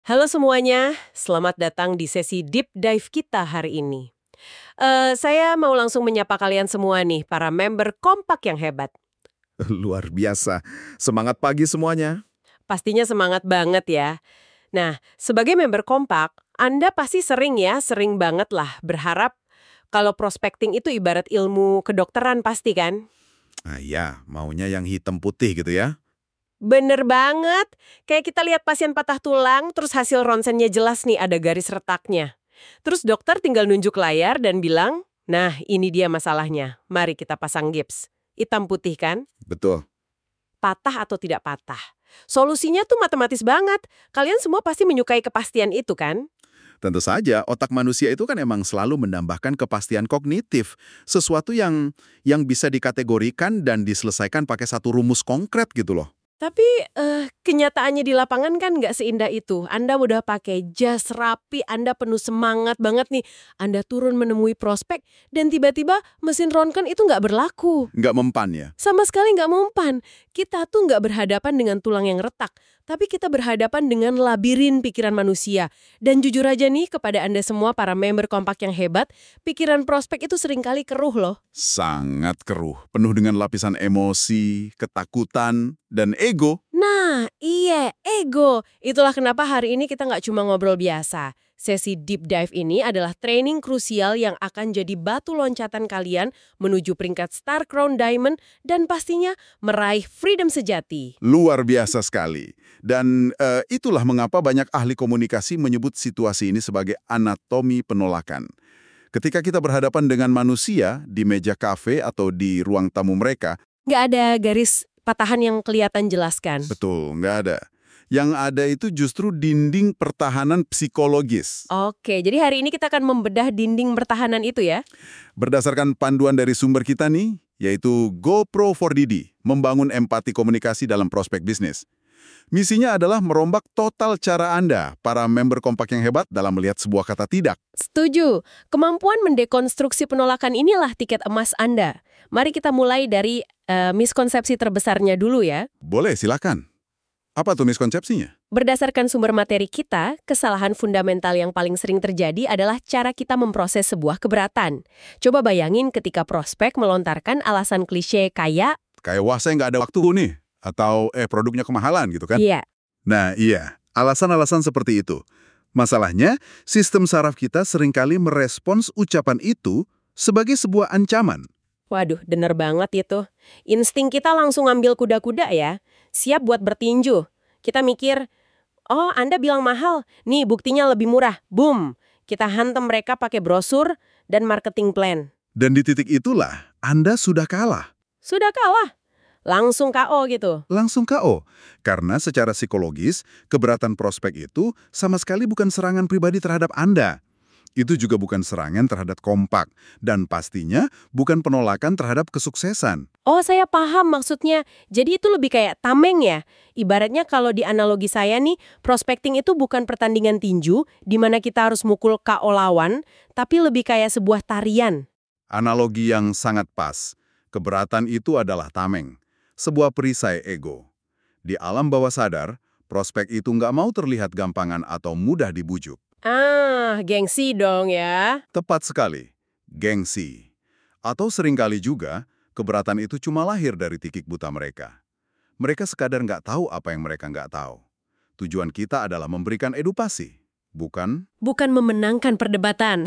Halo semuanya, selamat datang di sesi deep dive kita hari ini. Saya mau langsung menyapa kalian semua nih, para member kompak yang hebat. Luar biasa. Semangat pagi semuanya. Pastinya semangat banget ya. Nah, sebagai member kompak, Anda pasti sering banget lah berharap kalau prospecting itu ibarat ilmu kedokteran pasti kan? Ah ya, maunya yang hitam putih gitu ya. Bener banget, kayak kita lihat pasien patah tulang, terus hasil ronsennya jelas nih ada garis retaknya. Terus dokter tinggal nunjuk layar dan bilang, nah ini dia masalahnya, mari kita pasang gips. Hitam putih kan? Betul. Patah atau tidak patah. Solusinya tuh matematis banget. Kalian semua pasti menyukai kepastian itu kan? Tentu saja, otak manusia itu kan emang selalu menambahkan kepastian kognitif. Sesuatu yang bisa dikategorikan dan diselesaikan pakai satu rumus konkret gitu loh. Tapi kenyataannya di lapangan kan nggak seindah itu. Anda udah pakai jas rapi, Anda penuh semangat banget nih. Anda turun menemui prospek, dan tiba-tiba mesin röntgen itu nggak berlaku. Nggak mempan ya. Sama sekali nggak mempan. Kita tuh nggak berhadapan dengan tulang yang retak, tapi kita berhadapan dengan labirin pikiran manusia. Dan jujur aja nih kepada Anda semua para member kompak yang hebat, pikiran prospek itu seringkali keruh loh. Sangat keruh. Penuh dengan lapisan emosi, ketakutan, dan ego. Nah, iya, ego. Itulah kenapa hari ini kita nggak cuma ngobrol biasa. Sesi deep dive ini adalah training krusial yang akan jadi batu loncatan kalian menuju peringkat Star Crown Diamond dan pastinya meraih freedom sejati. Luar biasa sekali. Dan itulah mengapa banyak ahli komunikasi menyebut situasi ini sebagai anatomi penolakan. Ketika kita berhadapan dengan manusia di meja kafe atau di ruang tamu mereka, Nggak ada garis patahan yang kelihatan jelas kan? betul, nggak ada. Yang ada itu justru dinding pertahanan psikologis. Oke, jadi hari ini kita akan membedah dinding pertahanan itu ya. Berdasarkan panduan dari sumber kita nih, yaitu GoPro 4DD, membangun empati komunikasi dalam prospek bisnis. Misinya adalah merombak total cara Anda, para member kompak yang hebat, dalam melihat sebuah kata tidak. Setuju. Kemampuan mendekonstruksi penolakan inilah tiket emas Anda. Mari kita mulai dari miskonsepsi terbesarnya dulu ya. Boleh, silakan. Apa tuh miskonsepsinya? Berdasarkan sumber materi kita, kesalahan fundamental yang paling sering terjadi adalah cara kita memproses sebuah keberatan. Coba bayangin ketika prospek melontarkan alasan klise kayak, Kayak, wah saya nggak ada waktu nih. Atau, produknya kemahalan gitu kan? iya, Nah, iya. Alasan-alasan seperti itu. Masalahnya, sistem saraf kita seringkali merespons ucapan itu sebagai sebuah ancaman. waduh, bener banget itu. Insting kita langsung ngambil kuda-kuda ya, siap buat bertinju. Kita mikir, oh Anda bilang mahal, nih buktinya lebih murah, boom. Kita hantam mereka pakai brosur dan marketing plan. Dan di titik itulah, Anda sudah kalah. Sudah kalah, langsung KO gitu. Langsung KO. Karena secara psikologis, keberatan prospek itu sama sekali bukan serangan pribadi terhadap Anda. Itu juga bukan serangan terhadap kompak. Dan pastinya bukan penolakan terhadap kesuksesan. Oh, saya paham maksudnya. Jadi itu lebih kayak tameng ya. Ibaratnya kalau di analogi saya nih, prospecting itu bukan pertandingan tinju, di mana kita harus mukul KO lawan, tapi lebih kayak sebuah tarian. Analogi yang sangat pas. Keberatan itu adalah tameng. Sebuah perisai ego. Di alam bawah sadar, prospek itu nggak mau terlihat gampangan atau mudah dibujuk. Ah, gengsi dong ya. Tepat sekali. Gengsi. Atau seringkali juga, keberatan itu cuma lahir dari titik buta mereka. Mereka sekadar nggak tahu apa yang mereka nggak tahu. Tujuan kita adalah memberikan edukasi, bukan? Bukan memenangkan perdebatan.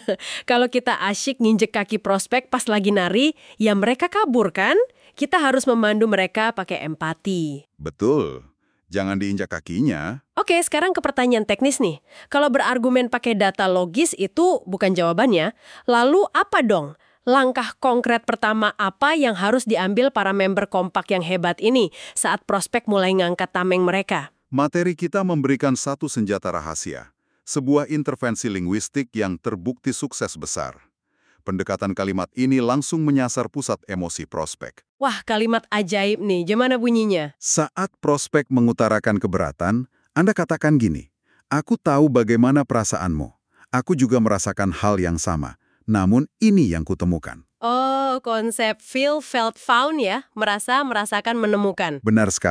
Kalau kita asyik nginjek kaki prospek pas lagi nari, ya mereka kabur kan? Kita harus memandu mereka pakai empati. Betul. Jangan diinjak kakinya. Oke, sekarang ke pertanyaan teknis nih. Kalau berargumen pakai data logis itu bukan jawabannya. Lalu apa dong? Langkah konkret pertama apa yang harus diambil para member kompak yang hebat ini saat prospek mulai ngangkat tameng mereka? Materi kita memberikan satu senjata rahasia. Sebuah intervensi linguistik yang terbukti sukses besar. Pendekatan kalimat ini langsung menyasar pusat emosi prospek. Wah, kalimat ajaib nih. Gimana bunyinya? Saat prospek mengutarakan keberatan, Anda katakan gini, aku tahu bagaimana perasaanmu. Aku juga merasakan hal yang sama. Namun ini yang kutemukan. Oh, konsep feel, felt, found ya. Merasa, merasakan, menemukan. Benar sekali.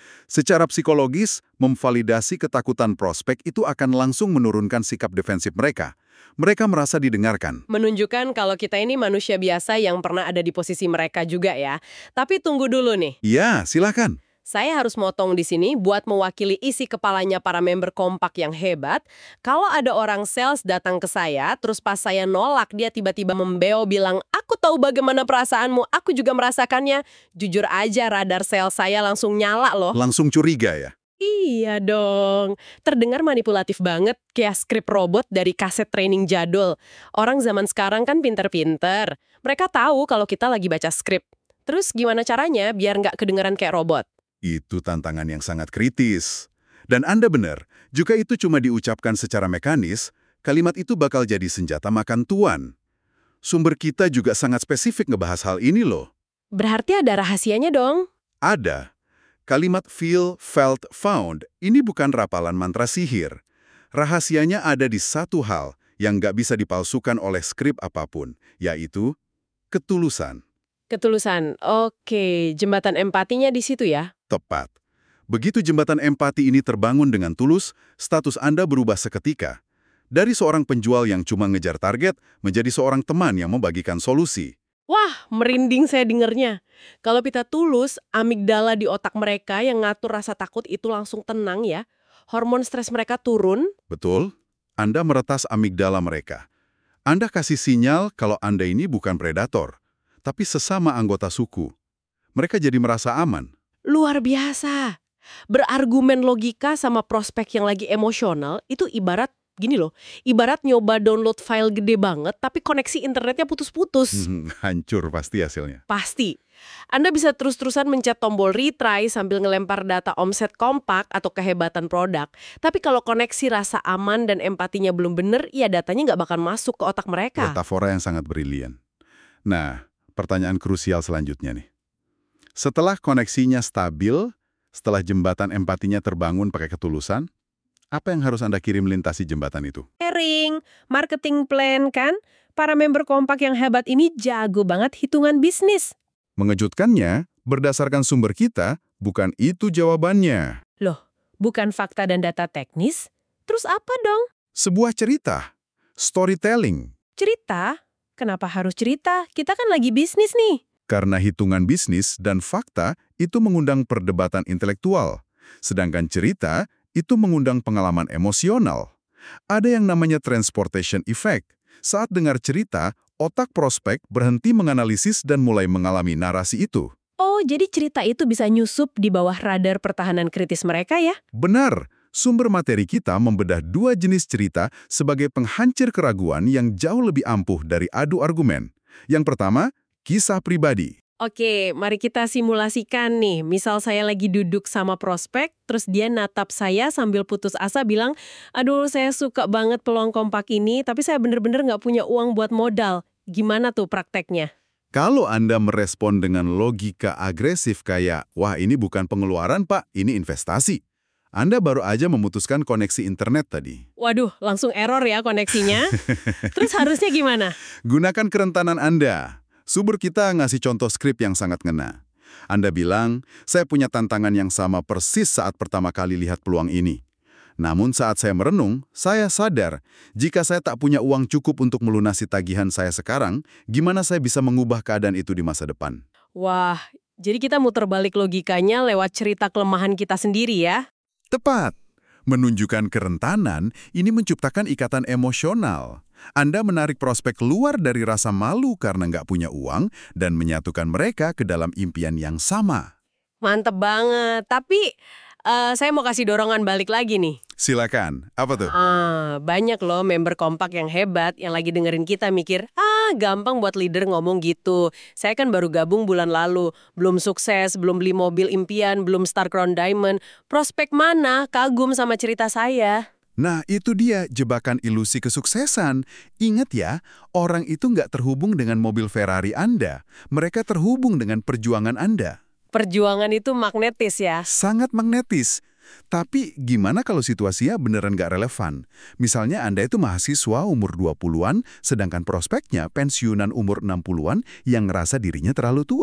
Secara psikologis, memvalidasi ketakutan prospek itu akan langsung menurunkan sikap defensif mereka. Mereka merasa didengarkan. Menunjukkan kalau kita ini manusia biasa yang pernah ada di posisi mereka juga ya. Tapi tunggu dulu nih. Iya, silakan. Saya harus motong di sini buat mewakili isi kepalanya para member kompak yang hebat. Kalau ada orang sales datang ke saya, terus pas saya nolak, dia tiba-tiba membeo bilang, aku tahu bagaimana perasaanmu, aku juga merasakannya. Jujur aja radar sales saya langsung nyala loh. Langsung curiga ya? Iya dong. Terdengar manipulatif banget, kayak skrip robot dari kaset training jadul. Orang zaman sekarang kan pinter-pinter. Mereka tahu kalau kita lagi baca skrip. Terus gimana caranya biar nggak kedengeran kayak robot? Itu tantangan yang sangat kritis. Dan Anda benar, jika itu cuma diucapkan secara mekanis, kalimat itu bakal jadi senjata makan tuan. Sumber kita juga sangat spesifik ngebahas hal ini loh. Berarti ada rahasianya dong. Ada. Kalimat feel, felt, found ini bukan rapalan mantra sihir. Rahasianya ada di satu hal yang nggak bisa dipalsukan oleh skrip apapun, yaitu ketulusan. Ketulusan. Oke, jembatan empatinya di situ ya. Tepat. Begitu jembatan empati ini terbangun dengan tulus, status Anda berubah seketika. Dari seorang penjual yang cuma ngejar target, menjadi seorang teman yang membagikan solusi. Wah, merinding saya dengernya. Kalau kita tulus, amigdala di otak mereka yang ngatur rasa takut itu langsung tenang ya. Hormon stres mereka turun. Betul? Anda meretas amigdala mereka. Anda kasih sinyal kalau Anda ini bukan predator, tapi sesama anggota suku. Mereka jadi merasa aman. Luar biasa. Berargumen logika sama prospek yang lagi emosional itu ibarat gini loh. Ibarat nyoba download file gede banget tapi koneksi internetnya putus-putus. Hancur pasti hasilnya. Pasti. Anda bisa terus-terusan mencet tombol retry sambil ngelempar data omset kompak atau kehebatan produk. Tapi kalau koneksi rasa aman dan empatinya belum bener, ya datanya nggak bakal masuk ke otak mereka. Metafora yang sangat brilian. Nah, pertanyaan krusial selanjutnya nih. Setelah koneksinya stabil, setelah jembatan empatinya terbangun pakai ketulusan, apa yang harus Anda kirim melintasi jembatan itu? Sharing, marketing plan kan? Para member kompak yang hebat ini jago banget hitungan bisnis. Mengejutkannya, berdasarkan sumber kita, bukan itu jawabannya. Loh, bukan fakta dan data teknis? Terus apa dong? Sebuah cerita, storytelling. Cerita? Kenapa harus cerita? Kita kan lagi bisnis nih. Karena hitungan bisnis dan fakta itu mengundang perdebatan intelektual, sedangkan cerita itu mengundang pengalaman emosional. Ada yang namanya transportation effect. Saat dengar cerita, otak prospek berhenti menganalisis dan mulai mengalami narasi itu. Oh, jadi cerita itu bisa nyusup di bawah radar pertahanan kritis mereka ya? Benar, sumber materi kita membedah dua jenis cerita sebagai penghancur keraguan yang jauh lebih ampuh dari adu argumen. Yang pertama, kisah pribadi. Oke, mari kita simulasikan nih. Misal saya lagi duduk sama prospek, terus dia natap saya sambil putus asa bilang, aduh saya suka banget peluang kompak ini, tapi saya bener-bener nggak punya uang buat modal. Gimana tuh prakteknya? Kalau Anda merespon dengan logika agresif kayak, wah ini bukan pengeluaran Pak, ini investasi. Anda baru aja memutuskan koneksi internet tadi. Waduh, langsung error ya koneksinya. Terus harusnya gimana? Gunakan kerentanan Anda. Sumber kita ngasih contoh skrip yang sangat ngena. Anda bilang, saya punya tantangan yang sama persis saat pertama kali lihat peluang ini. Namun saat saya merenung, saya sadar, jika saya tak punya uang cukup untuk melunasi tagihan saya sekarang, gimana saya bisa mengubah keadaan itu di masa depan? Wah, jadi kita muter balik logikanya lewat cerita kelemahan kita sendiri ya? Tepat. Menunjukkan kerentanan, ini menciptakan ikatan emosional. Anda menarik prospek keluar dari rasa malu karena nggak punya uang dan menyatukan mereka ke dalam impian yang sama. Mantep banget. Tapi saya mau kasih dorongan balik lagi nih. Silakan. Apa tuh? Banyak loh member kompak yang hebat yang lagi dengerin kita mikir, gampang buat leader ngomong gitu. Saya kan baru gabung bulan lalu, belum sukses, belum beli mobil impian, belum Star Crown Diamond. Prospek mana kagum sama cerita saya? Nah, itu dia jebakan ilusi kesuksesan. Ingat ya, orang itu nggak terhubung dengan mobil Ferrari Anda. Mereka terhubung dengan perjuangan Anda. Perjuangan itu magnetis ya? Sangat magnetis. Tapi gimana kalau situasinya beneran nggak relevan? Misalnya Anda itu mahasiswa umur 20-an, sedangkan prospeknya pensiunan umur 60-an yang ngerasa dirinya terlalu tua.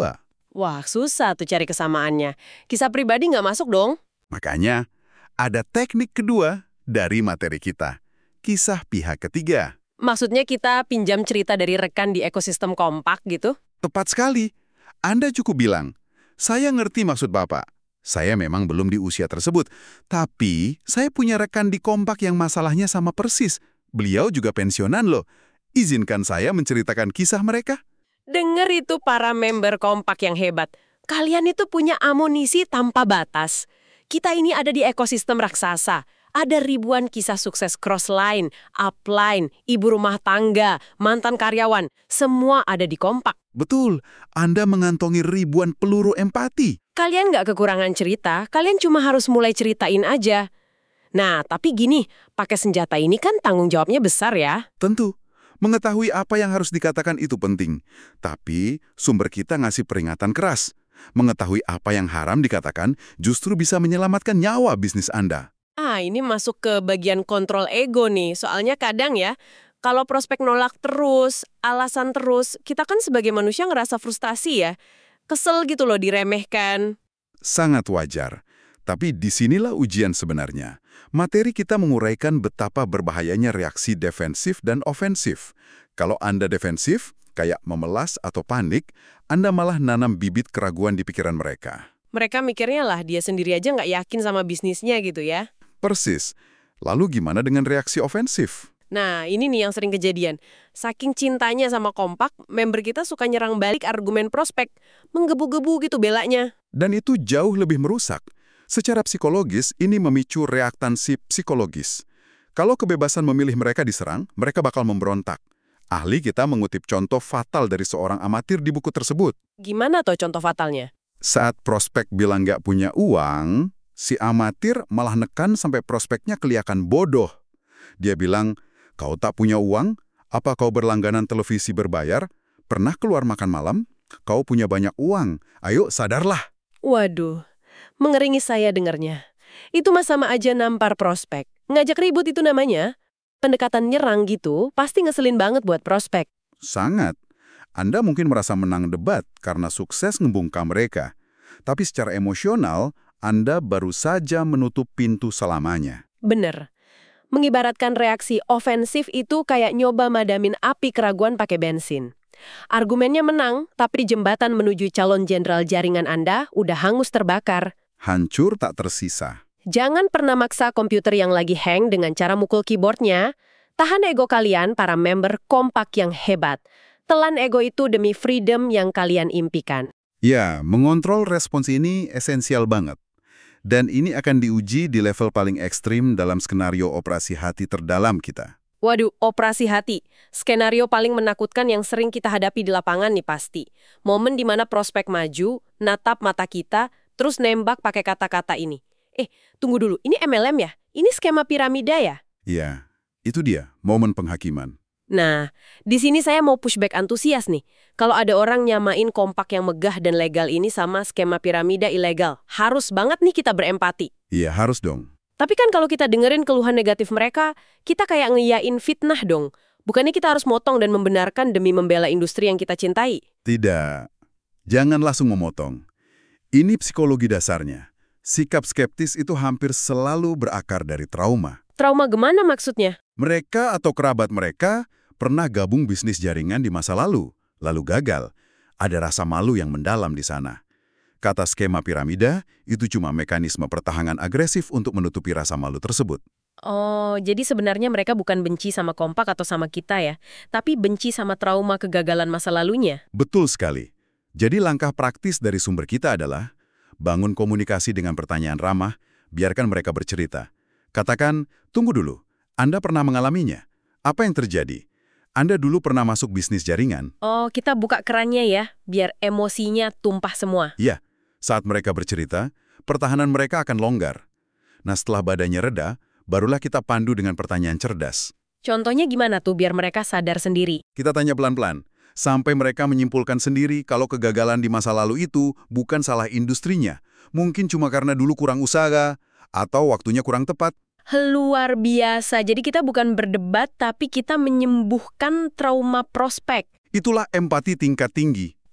Wah, susah tuh cari kesamaannya. Kisah pribadi nggak masuk dong? Makanya, ada teknik kedua dari materi kita. Kisah pihak ketiga. Maksudnya kita pinjam cerita dari rekan di ekosistem kompak gitu? Tepat sekali. Anda cukup bilang, saya ngerti maksud Bapak. Saya memang belum di usia tersebut. Tapi, saya punya rekan di kompak yang masalahnya sama persis. Beliau juga pensiunan loh. Izinkan saya menceritakan kisah mereka. Dengar itu para member kompak yang hebat. Kalian itu punya amunisi tanpa batas. Kita ini ada di ekosistem raksasa. Ada ribuan kisah sukses crossline, upline, ibu rumah tangga, mantan karyawan. Semua ada di kompak. Betul, Anda mengantongi ribuan peluru empati. Kalian nggak kekurangan cerita, kalian cuma harus mulai ceritain aja. Nah, tapi gini, pakai senjata ini kan tanggung jawabnya besar ya. Tentu, mengetahui apa yang harus dikatakan itu penting. Tapi, sumber kita ngasih peringatan keras. Mengetahui apa yang haram dikatakan justru bisa menyelamatkan nyawa bisnis Anda. Ini masuk ke bagian kontrol ego nih. Soalnya kadang ya, kalau prospek nolak terus, alasan terus, kita kan sebagai manusia ngerasa frustasi ya. Kesel gitu loh diremehkan. Sangat wajar. Tapi disinilah ujian sebenarnya. Materi kita menguraikan betapa berbahayanya reaksi defensif dan ofensif. Kalau Anda defensif, kayak memelas atau panik, Anda malah nanam bibit keraguan di pikiran mereka. Mereka mikirnya lah dia sendiri aja nggak yakin sama bisnisnya gitu ya. Persis. Lalu gimana dengan reaksi ofensif? Nah, ini nih yang sering kejadian. Saking cintanya sama kompak, member kita suka nyerang balik argumen prospek. Menggebu-gebu gitu belanya. Dan itu jauh lebih merusak. Secara psikologis, ini memicu reaktansi psikologis. Kalau kebebasan memilih mereka diserang, mereka bakal memberontak. Ahli kita mengutip contoh fatal dari seorang amatir di buku tersebut. Gimana tuh contoh fatalnya? Saat prospek bilang nggak punya uang, si amatir malah nekan sampai prospeknya kelihatan bodoh. Dia bilang, kau tak punya uang? Apa kau berlangganan televisi berbayar? Pernah keluar makan malam? Kau punya banyak uang. Ayo sadarlah. Waduh, mengeringi saya dengarnya. Itu mah sama aja nampar prospek. Ngajak ribut itu namanya. Pendekatan nyerang gitu pasti ngeselin banget buat prospek. Sangat. Anda mungkin merasa menang debat karena sukses ngebungkam mereka. Tapi secara emosional, Anda baru saja menutup pintu selamanya. Bener. Mengibaratkan reaksi ofensif itu kayak nyoba madamin api keraguan pakai bensin. Argumennya menang, tapi jembatan menuju calon jenderal jaringan Anda udah hangus terbakar. Hancur tak tersisa. Jangan pernah maksa komputer yang lagi hang dengan cara mukul keyboardnya. Tahan ego kalian, para member kompak yang hebat. Telan ego itu demi freedom yang kalian impikan. Ya, mengontrol respons ini esensial banget. Dan ini akan diuji di level paling ekstrim dalam skenario operasi hati terdalam kita. Waduh, operasi hati. Skenario paling menakutkan yang sering kita hadapi di lapangan nih pasti. Momen di mana prospek maju, natap mata kita, terus nembak pakai kata-kata ini. Tunggu dulu, ini MLM ya? Ini skema piramida ya? Ya, itu dia, momen penghakiman. Nah, di sini saya mau pushback antusias nih. Kalau ada orang nyamain kompak yang megah dan legal ini sama skema piramida ilegal, harus banget nih kita berempati. Iya, harus dong. Tapi kan kalau kita dengerin keluhan negatif mereka, kita kayak ngiyain fitnah dong. Bukannya kita harus motong dan membenarkan demi membela industri yang kita cintai? Tidak. Jangan langsung memotong. Ini psikologi dasarnya. Sikap skeptis itu hampir selalu berakar dari trauma. Trauma gimana maksudnya? Mereka atau kerabat mereka pernah gabung bisnis jaringan di masa lalu gagal. Ada rasa malu yang mendalam di sana. Kata skema piramida, itu cuma mekanisme pertahanan agresif untuk menutupi rasa malu tersebut. Oh, jadi sebenarnya mereka bukan benci sama kompak atau sama kita ya, tapi benci sama trauma kegagalan masa lalunya. Betul sekali. Jadi langkah praktis dari sumber kita adalah bangun komunikasi dengan pertanyaan ramah, biarkan mereka bercerita. Katakan, tunggu dulu, Anda pernah mengalaminya? Apa yang terjadi? Anda dulu pernah masuk bisnis jaringan? Oh, kita buka kerannya ya, biar emosinya tumpah semua. Iya, saat mereka bercerita, pertahanan mereka akan longgar. Nah, setelah badannya reda, barulah kita pandu dengan pertanyaan cerdas. Contohnya gimana tuh biar mereka sadar sendiri? Kita tanya pelan-pelan, sampai mereka menyimpulkan sendiri kalau kegagalan di masa lalu itu bukan salah industrinya. Mungkin cuma karena dulu kurang usaha, atau waktunya kurang tepat. Luar biasa, jadi kita bukan berdebat, tapi kita menyembuhkan trauma prospek. Itulah empati tingkat tinggi.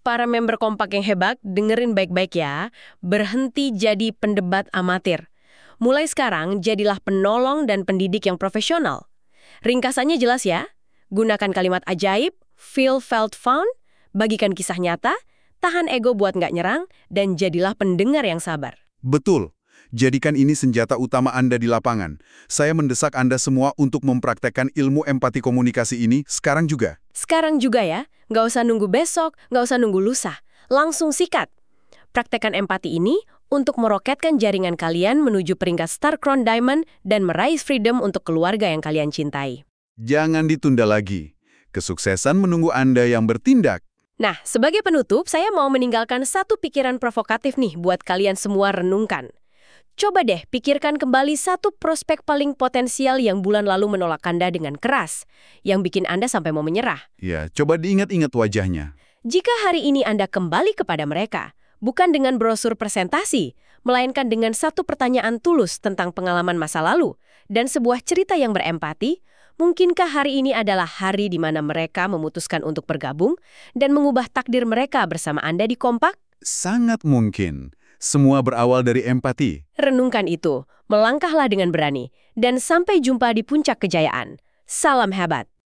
para member kompak yang hebat, dengerin baik-baik ya. Berhenti jadi pendebat amatir. Mulai sekarang, jadilah penolong dan pendidik yang profesional. Ringkasannya jelas ya. Gunakan kalimat ajaib, feel, felt, found, bagikan kisah nyata, tahan ego buat nggak nyerang, dan jadilah pendengar yang sabar. Betul. Jadikan ini senjata utama Anda di lapangan. Saya mendesak Anda semua untuk mempraktekkan ilmu empati komunikasi ini sekarang juga. Sekarang juga ya, nggak usah nunggu besok, nggak usah nunggu lusa. Langsung sikat. Praktekkan empati ini untuk meroketkan jaringan kalian menuju peringkat Star Crown Diamond dan meraih freedom untuk keluarga yang kalian cintai. Jangan ditunda lagi. Kesuksesan menunggu Anda yang bertindak. Nah, sebagai penutup, saya mau meninggalkan satu pikiran provokatif nih buat kalian semua renungkan. Coba deh pikirkan kembali satu prospek paling potensial yang bulan lalu menolak Anda dengan keras, yang bikin Anda sampai mau menyerah. Ya, coba diingat-ingat wajahnya. Jika hari ini Anda kembali kepada mereka, bukan dengan brosur presentasi, melainkan dengan satu pertanyaan tulus tentang pengalaman masa lalu dan sebuah cerita yang berempati, mungkinkah hari ini adalah hari di mana mereka memutuskan untuk bergabung dan mengubah takdir mereka bersama Anda di Kompak? Sangat mungkin. Semua berawal dari empati. Renungkan itu, melangkahlah dengan berani, dan sampai jumpa di puncak kejayaan. Salam hebat!